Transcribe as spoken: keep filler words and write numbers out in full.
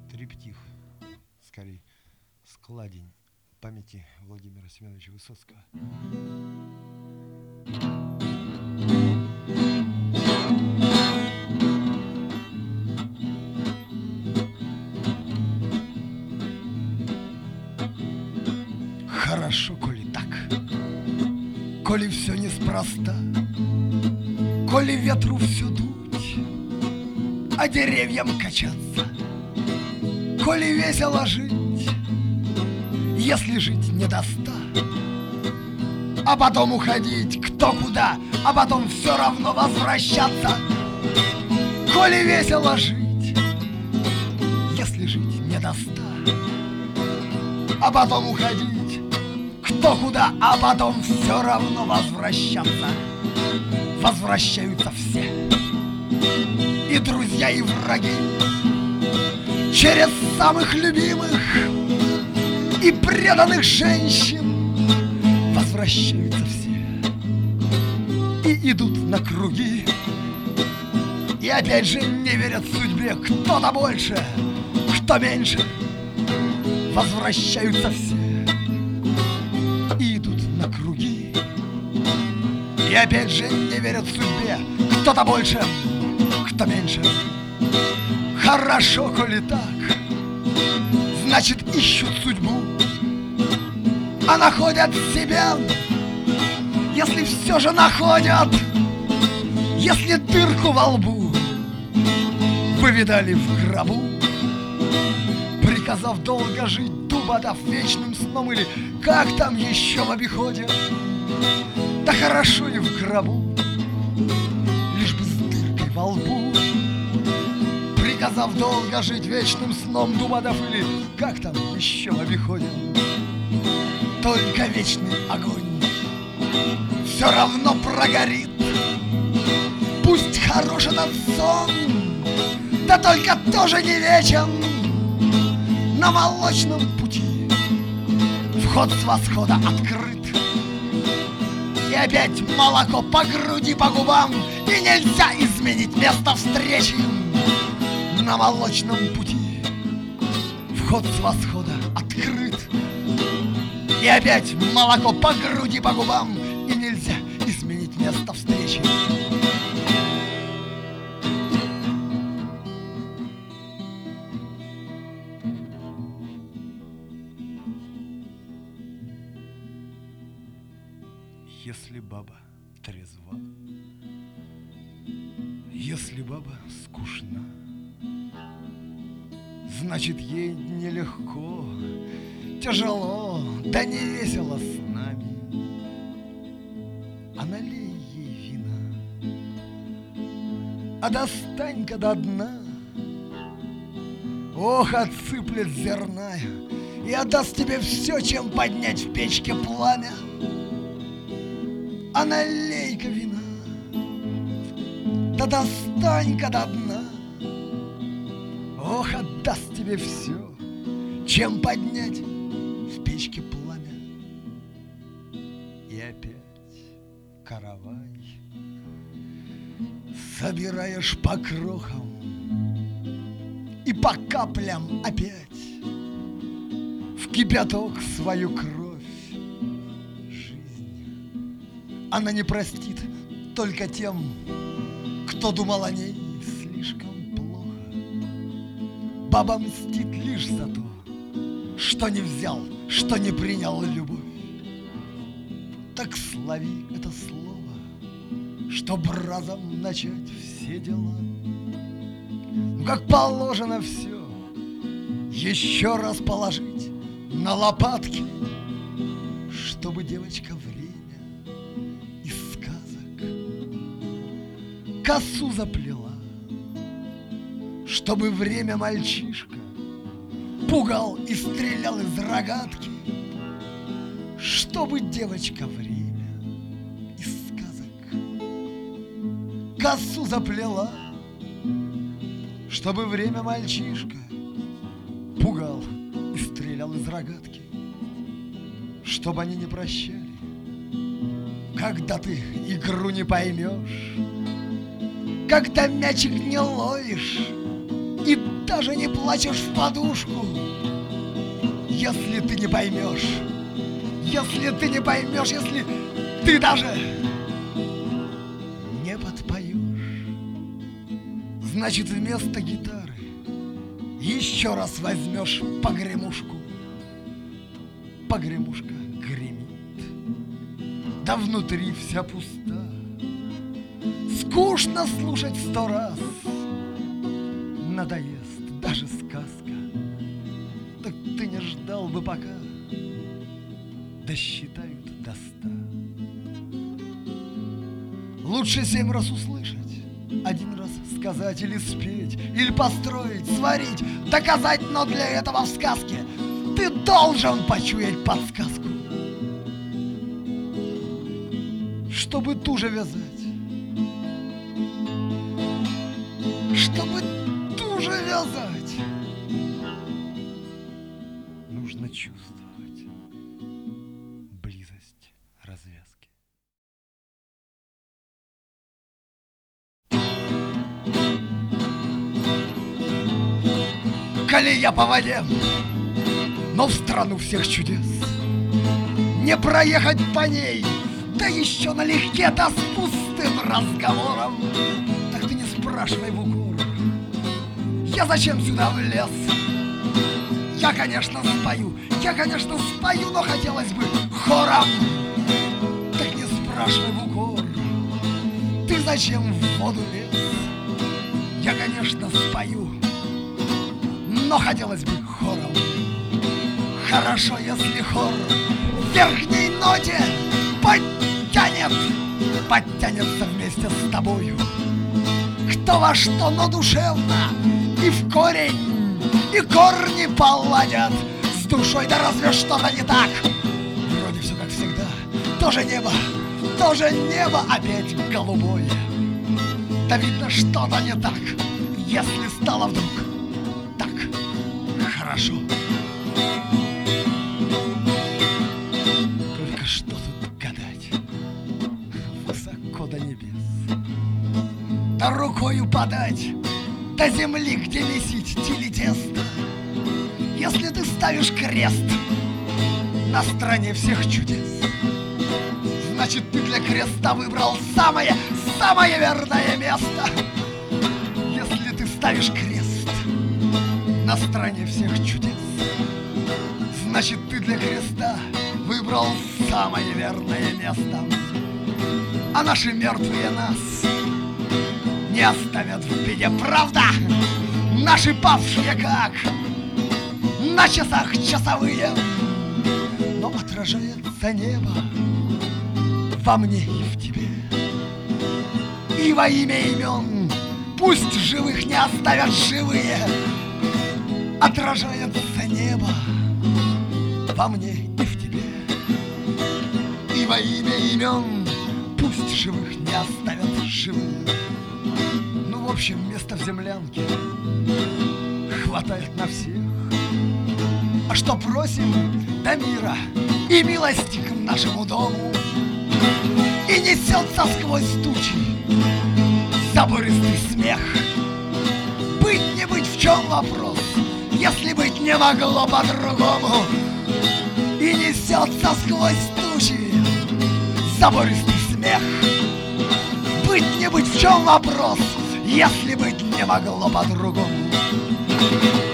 Триптих, скорее, складень памяти Владимира Семеновича Высоцкого. Хорошо, коли так, коли все неспроста, коли ветру все дуть, а деревьям качаться, коли весело жить, если жить не до ста, а потом уходить кто куда, а потом все равно возвращаться, коли весело жить, если жить не до ста, а потом уходить кто куда, а потом все равно возвращаться. Возвращаются все, и друзья, и враги, через самых любимых и преданных женщин. Возвращаются все и идут на круги, и опять же не верят судьбе. Кто-то больше, кто меньше. Возвращаются все и идут на круги, и опять же не верят судьбе. Кто-то больше, кто меньше. Хорошо, коли так, значит, ищут судьбу, а находят себя. Если все же находят, если дырку во лбу вы видали в гробу, приказав долго жить, дуба дав вечным сном, или как там еще в обиходе. Да хорошо и в гробу, лишь бы с дыркой во лбу, приказав долго жить вечным сном, дуба дав, или как там еще в обиходе. Только вечный огонь все равно прогорит. Пусть хорош этот сон, да только тоже не вечен. На молочном пути вход с восхода открыт, и опять молоко по груди, по губам, и нельзя изменить место встречи. На молочном пути вход с восхода открыт, и опять молоко по груди, по губам, и нельзя изменить место встречи. Если баба трезва, если баба скучна, значит, ей нелегко, тяжело, да не весело с нами. А налей ей вина, а достань-ка до дна. Ох, отсыплет зерна и отдаст тебе все, чем поднять в печке пламя. А налей-ка вина, да достань-ка до дна. Ох, отдаст тебе все, чем поднять в печке пламя. И опять каравай собираешь по крохам и по каплям опять в кипяток свою кровь. Она не простит только тем, кто думал о ней слишком плохо. Баба мстит лишь за то, что не взял, что не принял любовь. Так слови это слово, чтоб разом начать все дела. Ну, как положено все, еще раз положить на лопатки, чтобы девочка время косу заплела, чтобы время мальчишка пугал и стрелял из рогатки, чтобы девочка время из сказок косу заплела, чтобы время мальчишка пугал и стрелял из рогатки, чтобы они не прощали, когда ты игру не поймешь, когда мячик не ловишь и даже не плачешь в подушку. Если ты не поймешь, если ты не поймешь, если ты даже не подпоешь, значит, вместо гитары еще раз возьмешь погремушку. Погремушка гремит, да внутри вся пуста. Скучно слушать сто раз, надоест даже сказка. Так ты не ждал бы, пока досчитают до ста. Лучше семь раз услышать, один раз сказать или спеть, или построить, сварить, доказать, но для этого в сказке ты должен почуять подсказку. Чтобы ту же вязать, чтобы ту же вязать, нужно чувствовать близость развязки. Колея по воде, но в страну всех чудес не проехать по ней, да еще налегке, да с пустым разговором. Так ты не спрашивай в укор, я зачем сюда влез? Я, конечно, спою, я, конечно, спою, но хотелось бы хором. Так не спрашивай в укор, ты зачем в воду лез? Я, конечно, спою, но хотелось бы хором. Хорошо, если хор в верхней ноте подтянет, подтянется вместе с тобою. Кто во что, но душевно, и в корень, и корни поладят с душой. Да разве что-то не так? Вроде все как всегда, тоже небо, тоже небо опять голубое. Да видно, что-то не так, если стало вдруг так хорошо. Только что тут гадать, высоко до небес, да рукою подать до земли, где месить телетесто. Если ты ставишь крест на стороне всех чудес, значит, ты для креста выбрал самое, самое верное место. Если ты ставишь крест на стороне всех чудес, значит, ты для креста выбрал самое верное место. А наши мертвые нас не оставят в беде, правда? Наши павшие как на часах часовые, но отражается небо во мне и в тебе. И во имя имен пусть живых не оставят живые. Отражается небо во мне и в тебе. И во имя имен пусть живых не оставят живые. Ну, в общем, места в землянке хватает на всех. А что просим? До мира и милости к нашему дому. И несется сквозь тучи забористый смех. Быть не быть, в чем вопрос, если быть не могло по-другому. И несется сквозь тучи забористый смех. Быть не быть, в чем вопрос, если быть не могло по-другому.